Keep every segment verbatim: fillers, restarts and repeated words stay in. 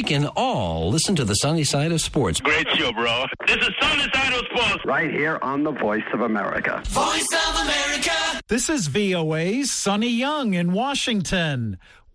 we can all listen to the sunny side of sports. Great show, bro. This is Sunny Side of Sports. Right here on the Voice of America. Voice of America. This is V O A's Sonny Young in Washington.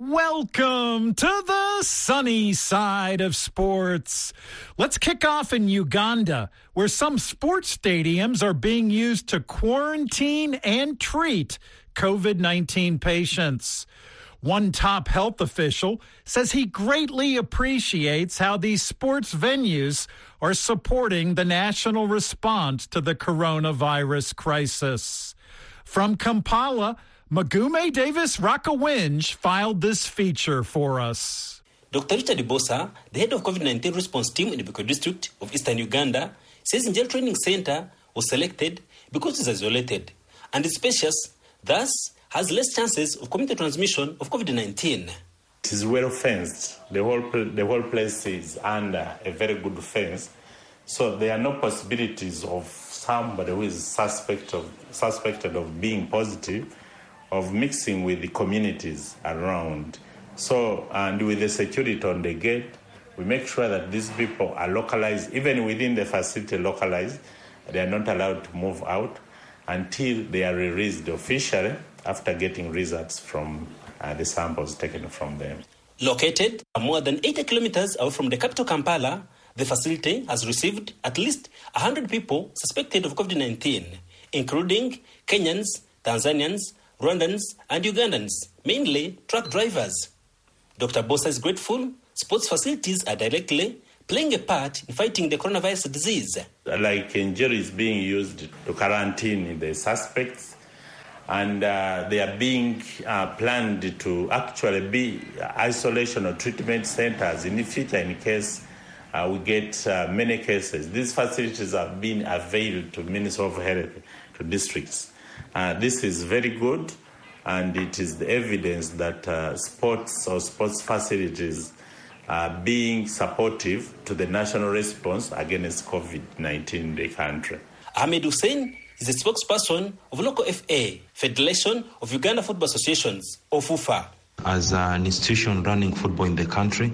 Welcome to the sunny side of sports. Let's kick off in Uganda, where some sports stadiums are being used to quarantine and treat COVID nineteen patients. One top health official says he greatly appreciates how these sports venues are supporting the national response to the coronavirus crisis. From Kampala, Magume Davis Rakawinj filed this feature for us. Doctor Richard Bosa, the head of COVID nineteen response team in the Biko district of Eastern Uganda, says Njel Training Center was selected because it's isolated and is spacious, thus has less chances of community transmission of COVID nineteen. It is well fenced. The whole the whole place is under a very good fence, so there are no possibilities of somebody who is suspect of suspected of being positive of mixing with the communities around. So, and with the security on the gate, we make sure that these people are localized, even within the facility localized. They are not allowed to move out until they are released officially after getting results from uh, the samples taken from them. Located more than eighty kilometers away from the capital Kampala, the facility has received at least one hundred people suspected of COVID nineteen, including Kenyans, Tanzanians, Rwandans, and Ugandans, mainly truck drivers. Doctor Bosa is grateful sports facilities are directly playing a part in fighting the coronavirus disease. Like Njeri is being used to quarantine the suspects, and uh, they are being uh, planned to actually be isolation or treatment centers in the future in case uh, we get uh, many cases. These facilities have been availed to Ministry of Health, to districts. Uh, this is very good, and it is the evidence that uh, sports or sports facilities are being supportive to the national response against COVID nineteen in the country. Ahmed Hussein is a spokesperson of local F A, Federation of Uganda Football Associations, or FUFA. As an institution running football in the country,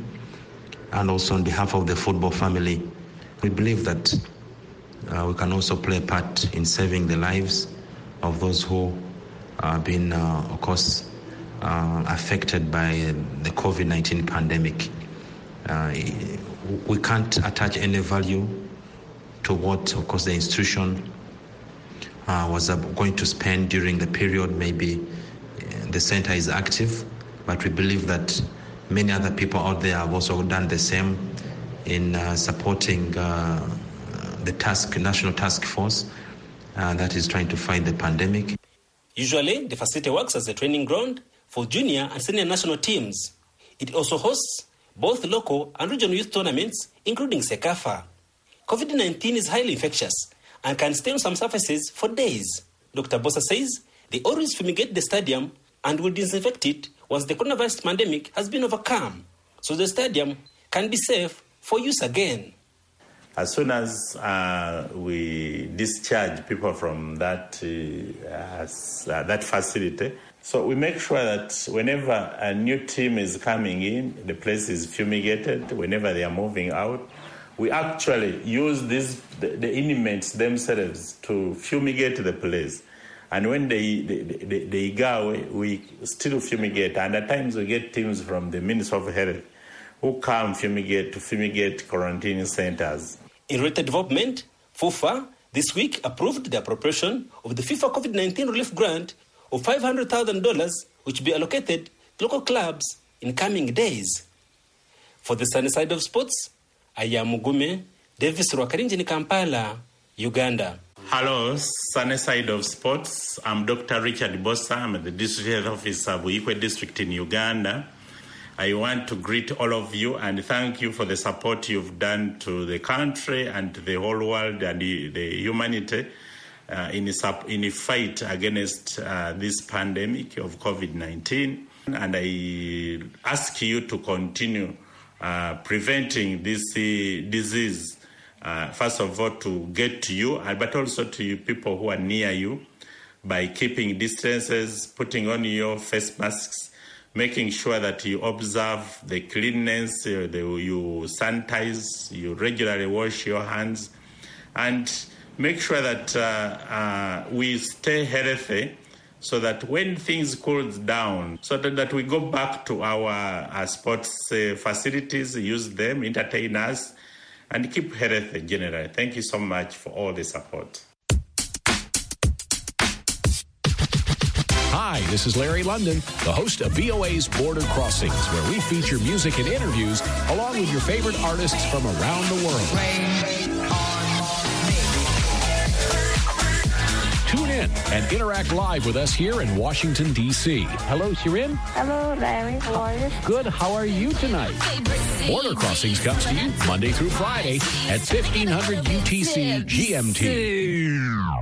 and also on behalf of the football family, we believe that uh, we can also play a part in saving the lives of those who have been, uh, of course, uh, affected by the COVID nineteen pandemic. Uh, we can't attach any value to what, of course, the institution uh, was uh, going to spend during the period. Maybe uh, the center is active, but we believe that many other people out there have also done the same in uh, supporting uh, the task, national task force uh, that is trying to fight the pandemic. Usually, the facility works as a training ground for junior and senior national teams. It also hosts both local and regional youth tournaments, including SECAFA. COVID nineteen is highly infectious and can stay on some surfaces for days. Doctor Bosa says they always fumigate the stadium and will disinfect it once the coronavirus pandemic has been overcome, so the stadium can be safe for use again. As soon as uh, we discharge people from that uh, uh, that facility, so we make sure that whenever a new team is coming in, the place is fumigated. Whenever they are moving out, we actually use these the, the inmates themselves to fumigate the place. And when they, they, they, they go away, we still fumigate. And at times we get teams from the Ministry of Health who come fumigate to fumigate quarantine centers. In related development, FUFA this week approved the appropriation of the FIFA COVID nineteen relief grant of five hundred thousand dollars, which will be allocated to local clubs in coming days. For the sunny side of sports, I am Mugume Davis Rwakarinji in Kampala, Uganda. Hello, sunny side of sports. I'm Doctor Richard Bosa. I'm the District Health Officer of Buikwe District in Uganda. I want to greet all of you and thank you for the support you've done to the country and to the whole world and the, the humanity uh, in, a, in a fight against uh, this pandemic of COVID nineteen. And I ask you to continue uh, preventing this uh, disease, uh, first of all, to get to you, but also to you people who are near you by keeping distances, putting on your face masks, making sure that you observe the cleanliness, uh, the, you sanitize, you regularly wash your hands, and make sure that uh, uh, we stay healthy so that when things cool down, so that, that we go back to our, our sports uh, facilities, use them, entertain us, and keep healthy generally. Thank you so much for all the support. Hi, this is Larry London, the host of V O A's Border Crossings, where we feature music and interviews along with your favorite artists from around the world. Rain on me. Tune in and interact live with us here in Washington, D C Hello, Shirin. Hello, Larry. How are you? Good. How are you tonight? Border Crossings comes to you Monday through Friday at fifteen hundred U T C G M T.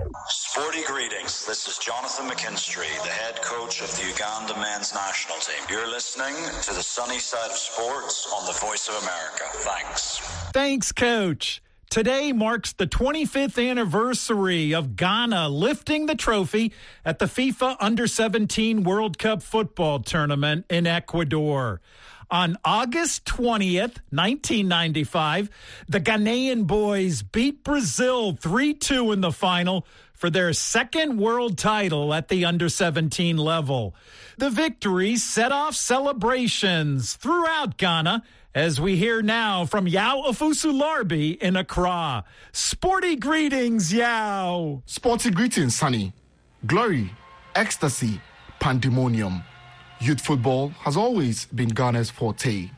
Sporty greetings. This is Jonathan McKinstry, the head coach of the Uganda men's national team. You're listening to the Sunny Side of Sports on the Voice of America. Thanks. Thanks, Coach. Today marks the twenty-fifth anniversary of Ghana lifting the trophy at the FIFA Under seventeen World Cup football tournament in Ecuador. On August twentieth, nineteen ninety-five, the Ghanaian boys beat Brazil three two in the final for their second world title at the under seventeen level. The victory set off celebrations throughout Ghana, as we hear now from Yao Afusu-Larbi in Accra. Sporty greetings, Yao. Sporty greetings, Sunny. Glory, ecstasy, pandemonium. Youth football has always been Ghana's forte.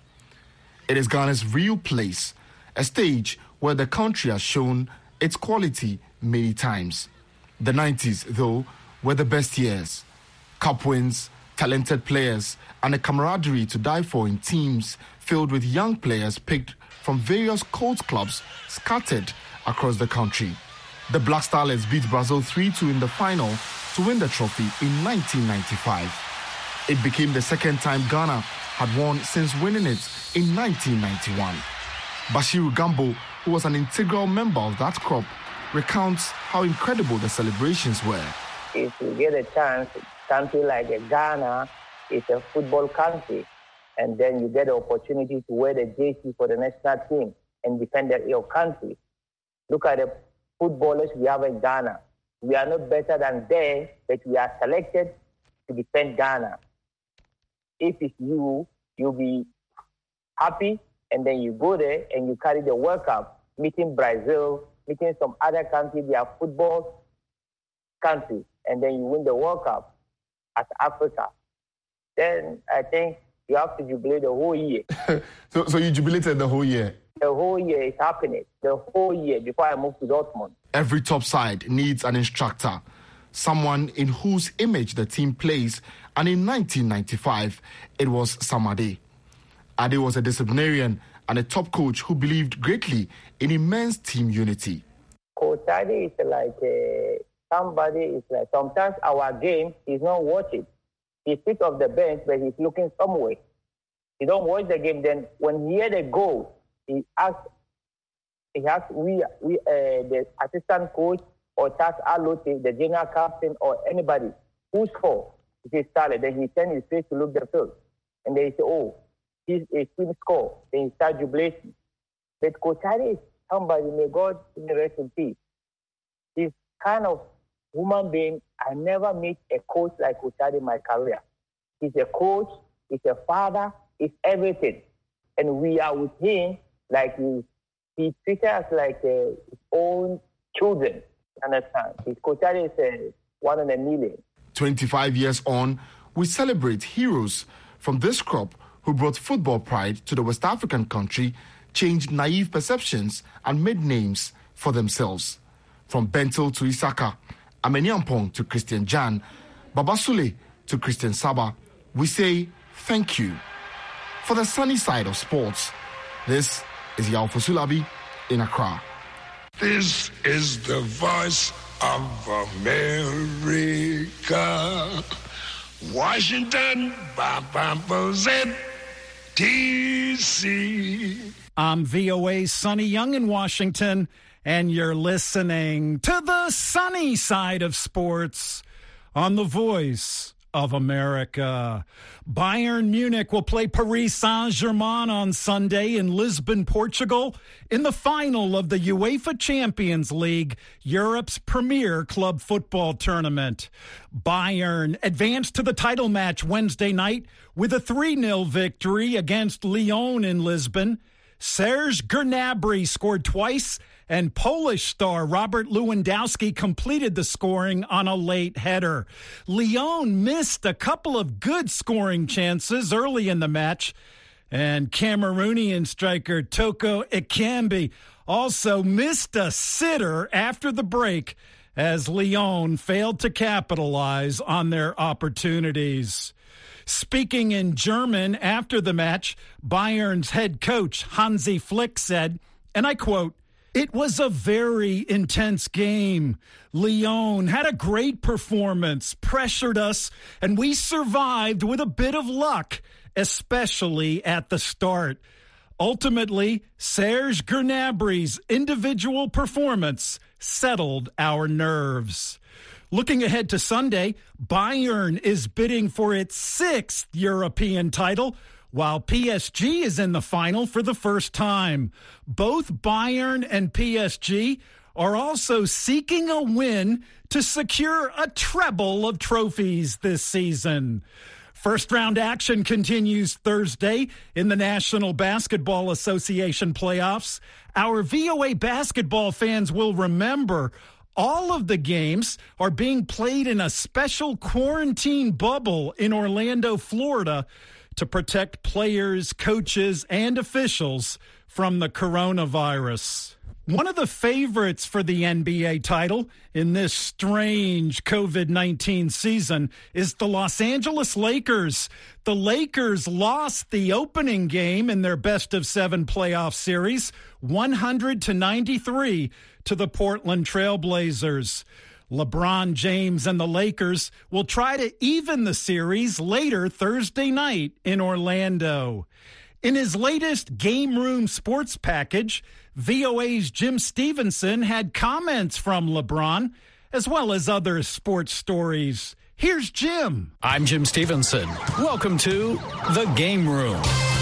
It is Ghana's real place, a stage where the country has shown its quality many times. The nineties, though, were the best years. Cup wins, talented players, and a camaraderie to die for in teams filled with young players picked from various coast clubs scattered across the country. The Black Starlets beat Brazil three two in the final to win the trophy in nineteen ninety-five. It became the second time Ghana had won since winning it in nineteen ninety-one. Bashiru Gambo, who was an integral member of that crop, recounts how incredible the celebrations were. If you get a chance, a country like Ghana is a football country, and then you get the opportunity to wear the J C for the national team and defend your country. Look at the footballers we have in Ghana. We are not better than them, but we are selected to defend Ghana. If it's you, you'll be happy, and then you go there and you carry the World Cup, meeting Brazil, meeting some other country, they are football countries, and then you win the World Cup as Africa. Then I think you have to jubilate the whole year. so, so you jubilated the whole year? The whole year is happening. The whole year before I moved to Dortmund. Every top side needs an instructor, someone in whose image the team plays, and in nineteen ninety-five, it was Sam Ade. Ade was a disciplinarian and a top coach who believed greatly in immense team unity. Coach Ade is like uh, somebody, is like sometimes our game, he's not watching. He sits off the bench, but he's looking somewhere. He don't watch the game. Then when he hear the goal, he asks, he asks we, we uh, the assistant coach or Charles Alote, the general captain, or anybody, who scored? He says Starlet. Then he turns his face to look the field. And they say, oh, he's a team score. Then he starts jubilating. But Coach Ade is somebody, may God rest in peace. He's kind of human being. I never meet a coach like Coach Ade in my career. He's a coach, he's a father, he's everything. And we are with him like he, he treats us like uh, his own children. Understand? His Coach Ade is uh, one in a million. twenty-five years on, we celebrate heroes from this crop who brought football pride to the West African country, changed naive perceptions, and made names for themselves. From Bentil to Isaka, Amenyampong to Christian Jan, Babasule to Christian Saba, we say thank you. For the sunny side of sports, this is Yao Afusu-Larbi in Accra. This is the voice of America. Washington, D C I'm V O A's Sonny Young in Washington, and you're listening to the sunny side of sports on the Voice of America. Bayern Munich will play Paris Saint-Germain on Sunday in Lisbon, Portugal, in the final of the UEFA Champions League, Europe's premier club football tournament. Bayern advanced to the title match Wednesday night with a three nil victory against Lyon in Lisbon. Serge Gnabry scored twice, and Polish star Robert Lewandowski completed the scoring on a late header. Lyon missed a couple of good scoring chances early in the match, and Cameroonian striker Toko Ekambi also missed a sitter after the break as Lyon failed to capitalize on their opportunities. Speaking in German after the match, Bayern's head coach Hansi Flick said, and I quote, "It was a very intense game. Lyon had a great performance, pressured us, and we survived with a bit of luck, especially at the start. Ultimately, Serge Gnabry's individual performance settled our nerves." Looking ahead to Sunday, Bayern is bidding for its sixth European title, while P S G is in the final for the first time. Both Bayern and P S G are also seeking a win to secure a treble of trophies this season. First-round action continues Thursday in the National Basketball Association playoffs. Our V O A basketball fans will remember all of the games are being played in a special quarantine bubble in Orlando, Florida, to protect players, coaches, and officials from the coronavirus. One of the favorites for the N B A title in this strange covid nineteen season is the Los Angeles Lakers. The Lakers lost the opening game in their best-of-seven playoff series, one hundred to ninety-three, to the Portland Trailblazers. LeBron James and the Lakers will try to even the series later Thursday night in Orlando. In his latest Game Room Sports package, V O A's Jim Stevenson had comments from LeBron, as well as other sports stories. Here's Jim. I'm Jim Stevenson. Welcome to The Game Room.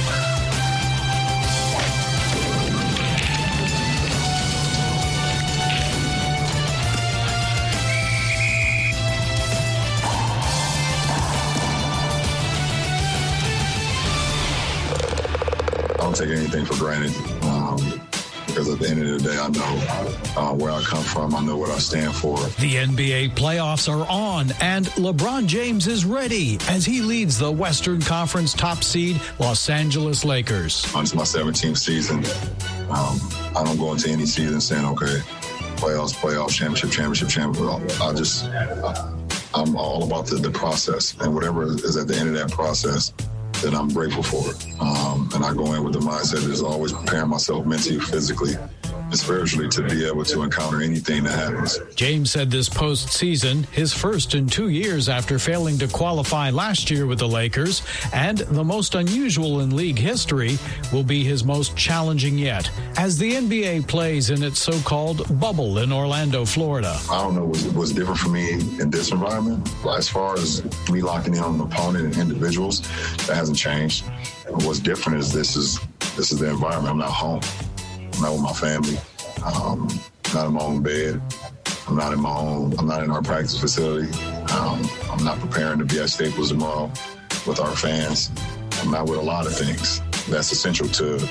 I don't take anything for granted um, because at the end of the day, I know uh, where I come from. I know what I stand for. The N B A playoffs are on, and LeBron James is ready as he leads the Western Conference top seed Los Angeles Lakers. It's my seventeenth season. Um, I don't go into any season saying, okay, playoffs, playoffs, championship, championship, championship. I just, I, I'm all about the, the process, and whatever is at the end of that process, that I'm grateful for. Um, and I go in with the mindset that is always preparing myself mentally, physically, and spiritually to be able to encounter anything that happens. James said this postseason, his first in two years after failing to qualify last year with the Lakers, and the most unusual in league history, will be his most challenging yet, as the N B A plays in its so-called bubble in Orlando, Florida. I don't know what's, what's different for me in this environment. As far as me locking in on an opponent and individuals, that hasn't changed. What's different is this is this is the environment. I'm not home. I'm not with my family. Um, not in my own bed. I'm not in my own, I'm not in our practice facility. Um, I'm not preparing to be at Staples tomorrow with our fans. I'm not with a lot of things. That's essential to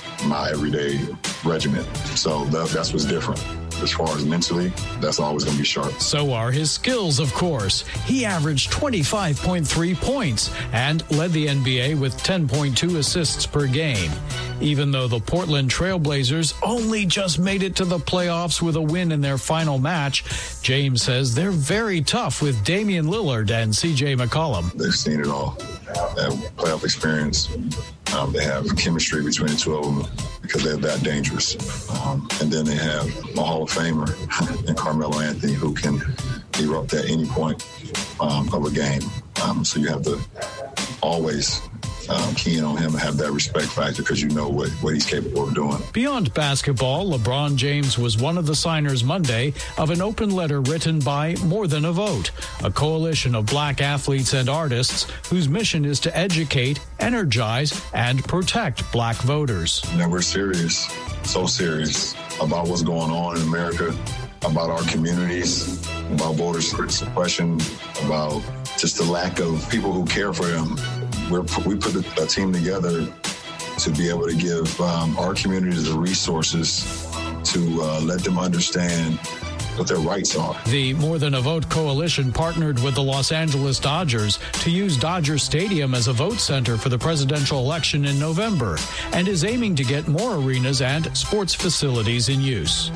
my everyday regimen. So that, that's what's different. As far as mentally, that's always going to be sharp. So are his skills, of course. He averaged twenty-five point three points and led the N B A with ten point two assists per game. Even though the Portland Trailblazers only just made it to the playoffs with a win in their final match, James says they're very tough with Damian Lillard and C J McCollum. They've seen it all. They have playoff experience. Um, they have chemistry between the two of them because they're that dangerous. Um, and then they have a Hall of Famer in Carmelo Anthony who can erupt at any point um, of a game. Um, so you have to always um, keen on him and have that respect factor because you know what, what he's capable of doing. Beyond basketball, LeBron James was one of the signers Monday of an open letter written by More Than a Vote, a coalition of black athletes and artists whose mission is to educate, energize, and protect black voters. Now we're serious, so serious about what's going on in America, about our communities, about voter suppression, about just the lack of people who care for them. We're, we put a team together to be able to give um, our communities the resources to uh, let them understand what their rights are. The More Than a Vote coalition partnered with the Los Angeles Dodgers to use Dodger Stadium as a vote center for the presidential election in November and is aiming to get more arenas and sports facilities in use.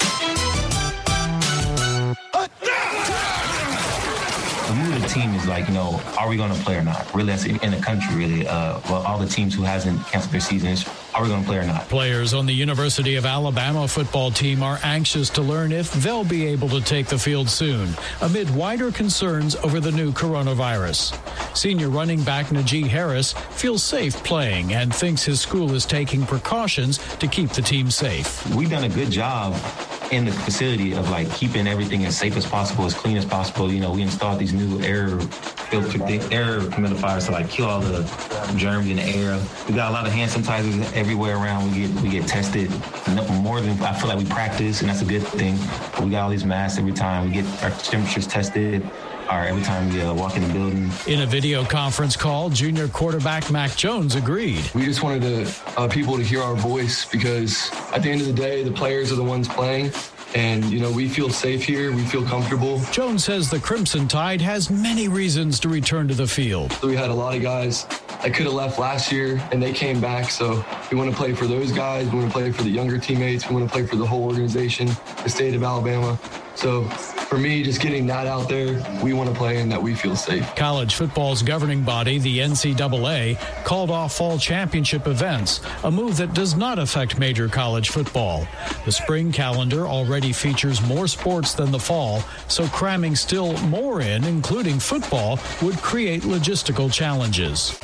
The mood of the team is like, you know, are we going to play or not? Really, that's in the country, really. Uh, well, all the teams who hasn't canceled their seasons, are we going to play or not? Players on the University of Alabama football team are anxious to learn if they'll be able to take the field soon, amid wider concerns over the new coronavirus. Senior running back Najee Harris feels safe playing and thinks his school is taking precautions to keep the team safe. We've done a good job in the facility of like keeping everything as safe as possible, as clean as possible. You know, we installed these new air filter, air humidifiers to like kill all the germs in the air. We got a lot of hand sanitizers everywhere around. We get we get tested more than I feel like we practice, and that's a good thing. But we got all these masks every time. We get our temperatures tested. Or every time we uh, walk in the building. In a video conference call, junior quarterback Mac Jones agreed. We just wanted to, uh, people to hear our voice because at the end of the day, the players are the ones playing. And, you know, we feel safe here. We feel comfortable. Jones says the Crimson Tide has many reasons to return to the field. So we had a lot of guys that could have left last year, and they came back. So we want to play for those guys. We want to play for the younger teammates. We want to play for the whole organization, the state of Alabama. So for me, just getting that out there, we want to play in that we feel safe. College football's governing body, the N C double A, called off fall championship events, a move that does not affect major college football. The spring calendar already features more sports than the fall, so cramming still more in, including football, would create logistical challenges.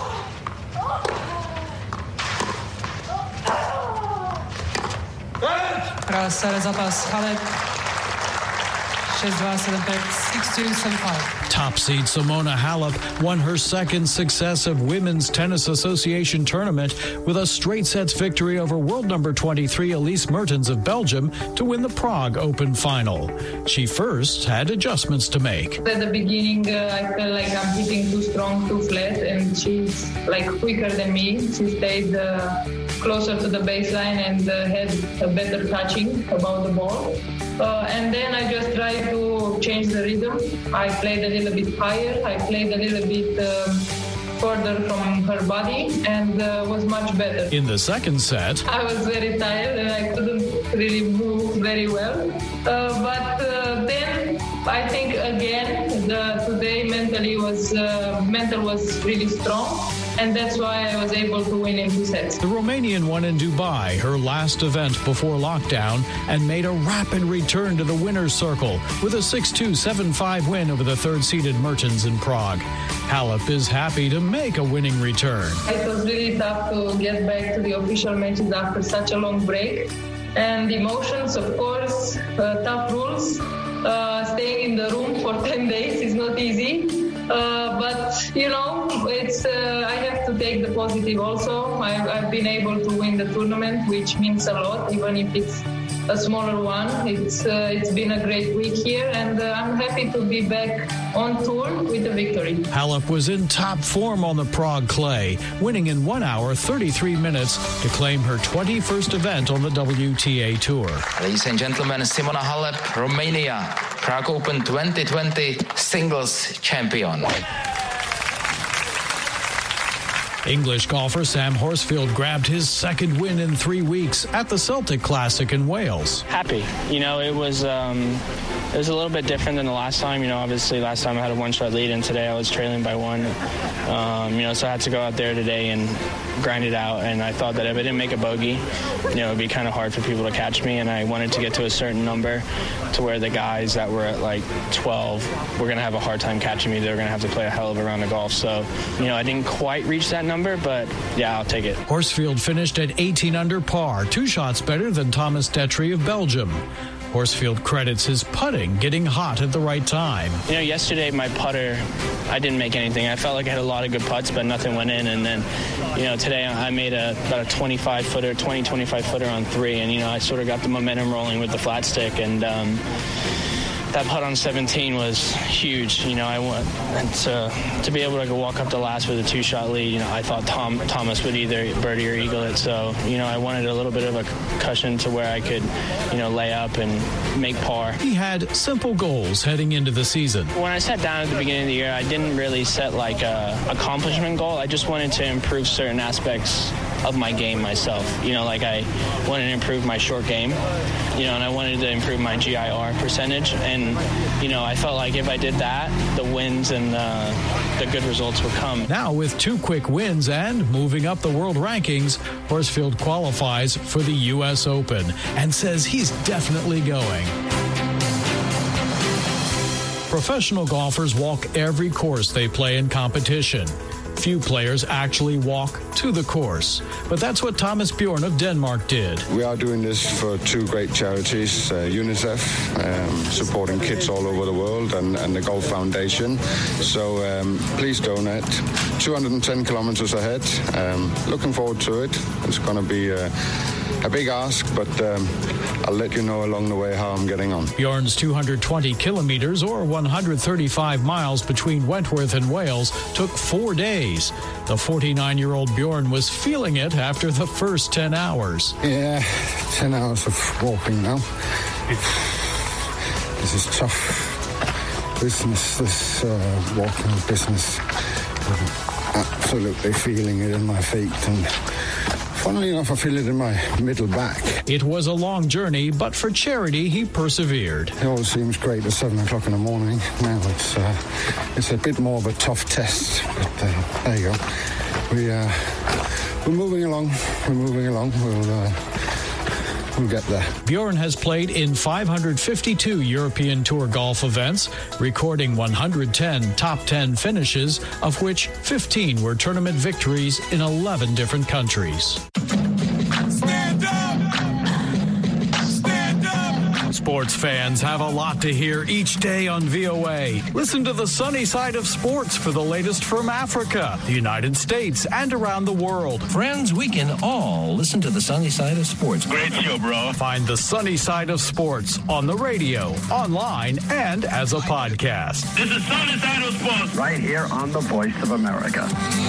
Top seed Simona Halep won her second successive Women's Tennis Association tournament with a straight sets victory over world number twenty-three Elise Mertens of Belgium to win the Prague Open final. She first had adjustments to make. At the beginning, uh, I felt like I'm hitting too strong, too flat, and she's like quicker than me. She stayed uh, closer to the baseline and uh, had a better touching about the ball. Uh, and then I just tried to change the rhythm. I played a little bit higher. I played a little bit um, further from her body and uh, was much better. In the second set, I was very tired and I couldn't really move very well. Uh, but uh, then I think again, the, today mentally was uh, mental was really strong. And that's why I was able to win in two sets. The Romanian won in Dubai, her last event before lockdown, and made a rapid return to the winner's circle with a six two, seven five win over the third-seeded Mertens in Prague. Halep is happy to make a winning return. It was really tough to get back to the official matches after such a long break. And emotions, of course, uh, tough rules. Uh, staying in the room for ten days is not easy. Uh, but, you know, it's uh, I have to take the positive also. I've, I've been able to win the tournament, which means a lot, even if it's a smaller one. It's uh, it's been a great week here, and uh, I'm happy to be back on tour with a victory. Halep was in top form on the Prague clay, winning in one hour, thirty-three minutes to claim her twenty-first event on the W T A Tour. Ladies and gentlemen, Simona Halep, Romania, Prague Open twenty twenty singles champion. English golfer Sam Horsfield grabbed his second win in three weeks at the Celtic Classic in Wales. Happy. You know, it was um, it was a little bit different than the last time. You know, obviously last time I had a one-shot lead, and today I was trailing by one. Um, you know, so I had to go out there today and grind it out, and I thought that if I didn't make a bogey, you know, it would be kind of hard for people to catch me, and I wanted to get to a certain number to where the guys that were at like twelve were going to have a hard time catching me. They were going to have to play a hell of a round of golf. So, you know, I didn't quite reach that number. number, but yeah, I'll take it. Horsfield finished at eighteen under par, two shots better than Thomas Detry of Belgium. Horsfield credits his putting getting hot at the right time. You know, yesterday my putter, I didn't make anything. I felt like I had a lot of good putts, but nothing went in. And then, you know, today I made a, about a twenty-five footer, twenty, twenty-five footer on three. And, you know, I sort of got the momentum rolling with the flat stick. And um, that putt on seventeen was huge. You know, I went and to, to be able to go walk up to last with a two-shot lead. You know, I thought Tom Thomas would either birdie or eagle it. So, you know, I wanted a little bit of a cushion to where I could, you know, lay up and make par. He had simple goals heading into the season. When I sat down at the beginning of the year, I didn't really set like a accomplishment goal. I just wanted to improve certain aspects of my game myself. You know, like I wanted to improve my short game, you know, and I wanted to improve my G I R percentage. And, you know, I felt like if I did that, the wins and the, the good results would come. Now with two quick wins and moving up the world rankings, Horsfield qualifies for the U S Open and says he's definitely going. Professional golfers walk every course they play in competition. Few players actually walk to the course, but that's what Thomas Bjorn of Denmark did. We are doing this for two great charities, uh, UNICEF, um, supporting kids all over the world, and, and the Golf Foundation. So um, please donate. two hundred ten kilometers ahead. Um, looking forward to it. It's going to be uh, a big ask, but um, I'll let you know along the way how I'm getting on. Bjorn's two hundred twenty kilometers or one hundred thirty-five miles between Wentworth and Wales took four days. The forty-nine-year-old Bjorn was feeling it after the first ten hours. Yeah, ten hours of walking now. This is tough business, this uh, walking business. I'm absolutely feeling it in my feet, and funnily enough, I feel it in my middle back. It was a long journey, but for charity, he persevered. It all seems great at seven o'clock in the morning. Now it's uh, it's a bit more of a tough test, but uh, there you go. We, uh, we're moving along. We're moving along. We'll, uh, we'll get there. Bjorn has played in five hundred fifty-two European Tour golf events, recording one hundred ten top ten finishes, of which fifteen were tournament victories in eleven different countries. Stand up! Stand up! Sports fans have a lot to hear each day on V O A. Listen to the sunny side of sports for the latest from Africa, the United States, and around the world. Friends, we can all listen to the sunny side of sports. Great show, bro. Find the sunny side of sports on the radio, online, and as a podcast. This is Sunny Side of Sports. Right here on the Voice of America.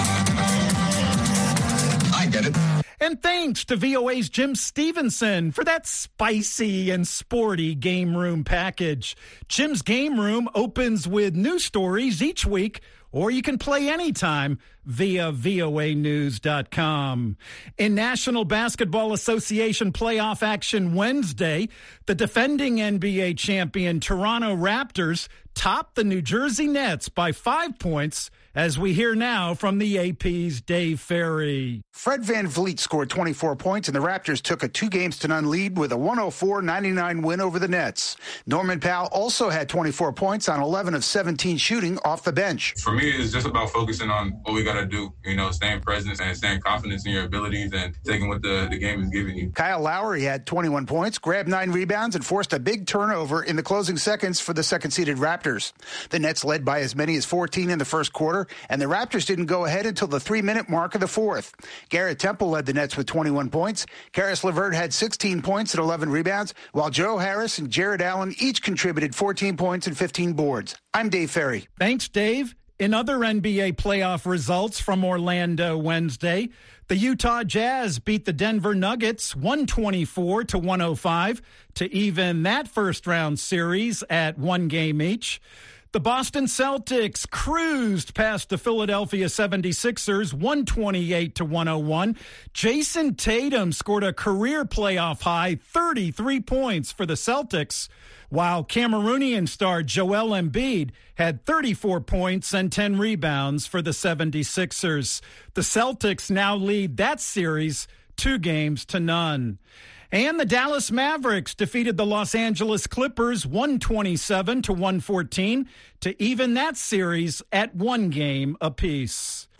I get it. And thanks to V O A's Jim Stevenson for that spicy and sporty Game Room package. Jim's Game Room opens with news stories each week, or you can play anytime via V O A news dot com. In National Basketball Association playoff action Wednesday, the defending N B A champion Toronto Raptors topped the New Jersey Nets by five points, as we hear now from the A P's Dave Ferry. Fred VanVleet scored twenty-four points, and the Raptors took a two games to none lead with a one oh four ninety-nine win over the Nets. Norman Powell also had twenty-four points on eleven of seventeen shooting off the bench. For me, it's just about focusing on what we got to do, you know, staying present and staying confident in your abilities and taking what the, the game is giving you. Kyle Lowry had twenty-one points, grabbed nine rebounds, and forced a big turnover in the closing seconds for the second-seeded Raptors. The Nets led by as many as fourteen in the first quarter, and the Raptors didn't go ahead until the three-minute mark of the fourth. Garrett Temple led the Nets with twenty-one points. Karis LeVert had sixteen points and eleven rebounds, while Joe Harris and Jared Allen each contributed fourteen points and fifteen boards. I'm Dave Ferry. Thanks, Dave. In other N B A playoff results from Orlando Wednesday, the Utah Jazz beat the Denver Nuggets one twenty-four to one oh five to even that first-round series at one game each. The Boston Celtics cruised past the Philadelphia seventy-sixers one twenty-eight to one oh one. Jason Tatum scored a career playoff high thirty-three points for the Celtics, while Cameroonian star Joel Embiid had thirty-four points and ten rebounds for the seventy-sixers. The Celtics now lead that series two games to none. And the Dallas Mavericks defeated the Los Angeles Clippers one twenty-seven to one fourteen to even that series at one game apiece. Thank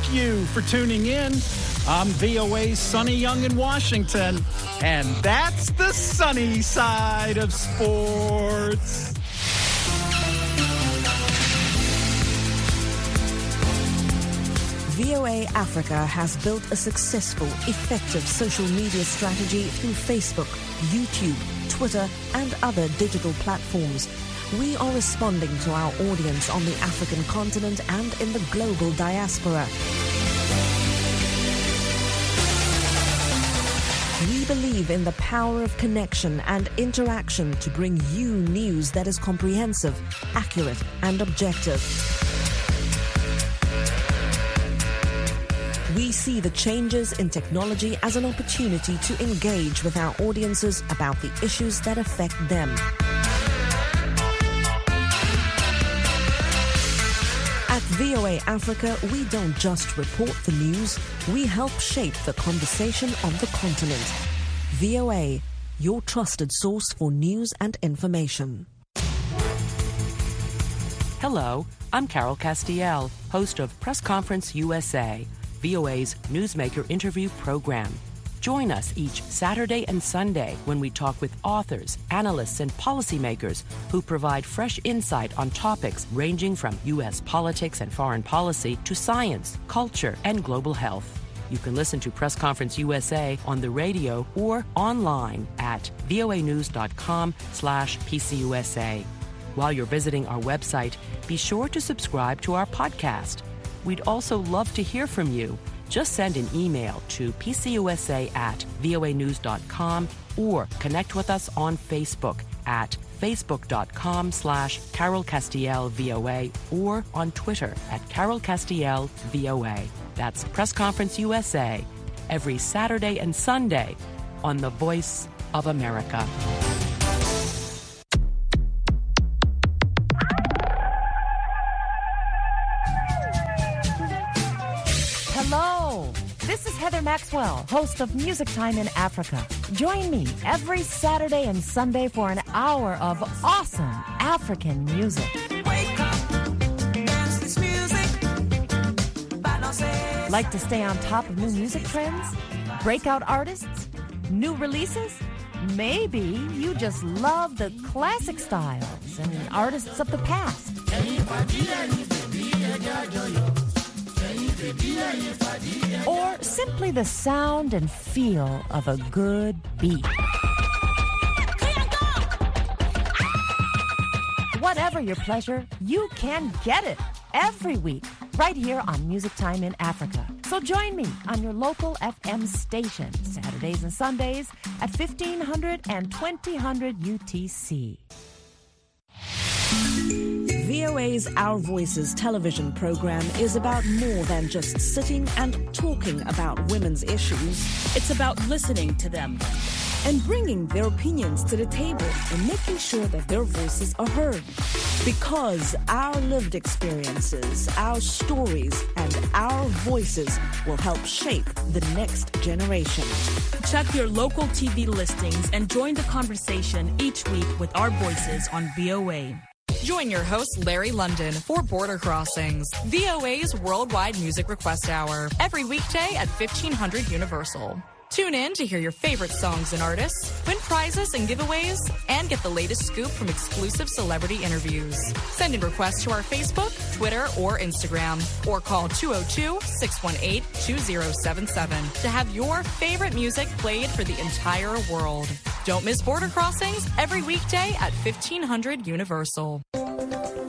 you for tuning in. I'm V O A's Sonny Young in Washington, and that's the sunny side of sports. V O A Africa has built a successful, effective social media strategy through Facebook, YouTube, Twitter, and other digital platforms. We are responding to our audience on the African continent and in the global diaspora. We believe in the power of connection and interaction to bring you news that is comprehensive, accurate, and objective. We see the changes in technology as an opportunity to engage with our audiences about the issues that affect them. At V O A Africa, we don't just report the news, we help shape the conversation of the continent. V O A, your trusted source for news and information. Hello, I'm Carol Castiel, host of Press Conference U S A, V O A's newsmaker interview program. Join us each Saturday and Sunday when we talk with authors, analysts, and policymakers who provide fresh insight on topics ranging from U S politics and foreign policy to science, culture, and global health. You can listen to Press Conference U S A on the radio or online at voanews.com slash PCUSA. While you're visiting our website, be sure to subscribe to our podcast. We'd also love to hear from you. Just send an email to pcusa at voanews dot com or connect with us on Facebook at facebook.com slash Carol Castiel VOA or on Twitter at Carol Castiel VOA. That's Press Conference U S A every Saturday and Sunday on The Voice of America. Hello, this is Heather Maxwell, host of Music Time in Africa. Join me every Saturday and Sunday for an hour of awesome African music. Like to stay on top of new music trends? Breakout artists? New releases? Maybe you just love the classic styles and artists of the past. Or simply the sound and feel of a good beat. Whatever your pleasure, you can get it every week right here on Music Time in Africa. So join me on your local F M station Saturdays and Sundays at fifteen hundred and twenty hundred U T C. V O A's Our Voices television program is about more than just sitting and talking about women's issues. It's about listening to them and bringing their opinions to the table and making sure that their voices are heard. Because our lived experiences, our stories, and our voices will help shape the next generation. Check your local T V listings and join the conversation each week with our voices on V O A. Join your host, Larry London, for Border Crossings, V O A's Worldwide Music Request Hour, every weekday at fifteen hundred Universal. Tune in to hear your favorite songs and artists, win prizes and giveaways, and get the latest scoop from exclusive celebrity interviews. Send in requests to our Facebook, Twitter, or Instagram, or call two oh two, six one eight, two oh seven seven to have your favorite music played for the entire world. Don't miss Border Crossings every weekday at fifteen hundred Universal.